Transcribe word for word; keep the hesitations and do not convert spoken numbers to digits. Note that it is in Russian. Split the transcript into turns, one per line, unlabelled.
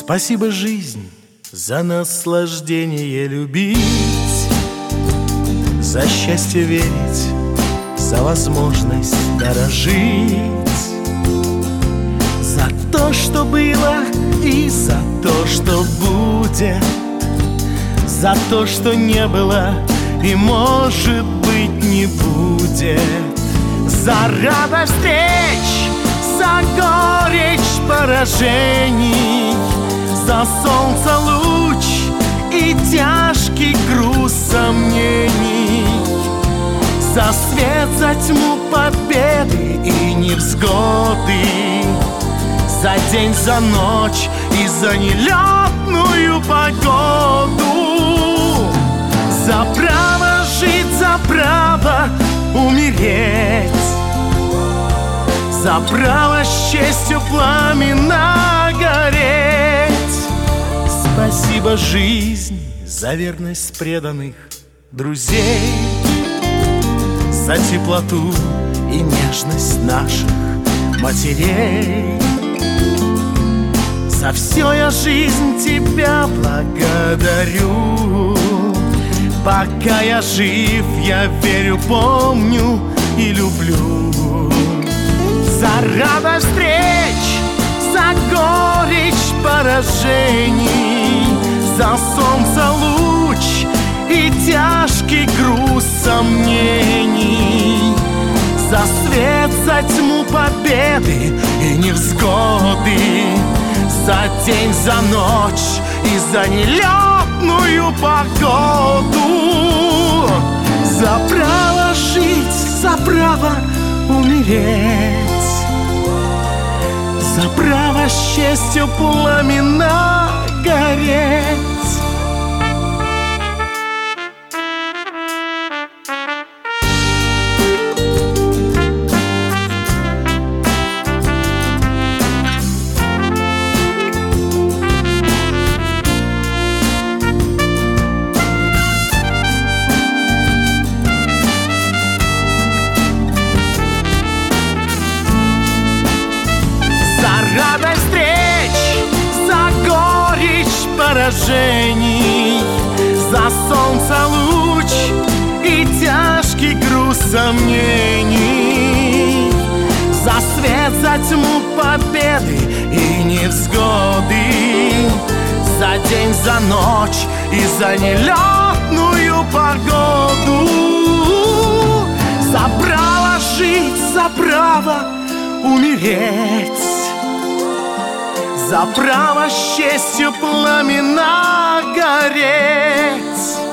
Спасибо, жизнь, за наслаждение любить, за счастье верить, за возможность дорожить, за то, что было, и за то, что будет, за то, что не было и, может быть, не будет, за радость встреч, за горечь поражений, за солнце луч и тяжкий груз сомнений, за свет, за тьму победы и невзгоды, за день, за ночь и за нелетную погоду, за право жить, за право умереть, за право с честью пламенно гореть. Спасибо, жизнь, за верность преданных друзей, за теплоту и нежность наших матерей. За все я, жизнь, тебя благодарю. Пока я жив, я верю, помню и люблю. За радость встреч, за горечь поражений, за солнце луч и тяжкий груз сомнений, за свет, за тьму победы и невзгоды, за день, за ночь и за нелетную погоду, за право жить, за право умереть, за право с честью пламенно гореть. Радость встреч, за горечь поражений, за солнце луч и тяжкий груз сомнений, за свет, за тьму победы и невзгоды, за день, за ночь и за нелетную погоду, за право жить, за право умереть, за право с честью пламенно гореть.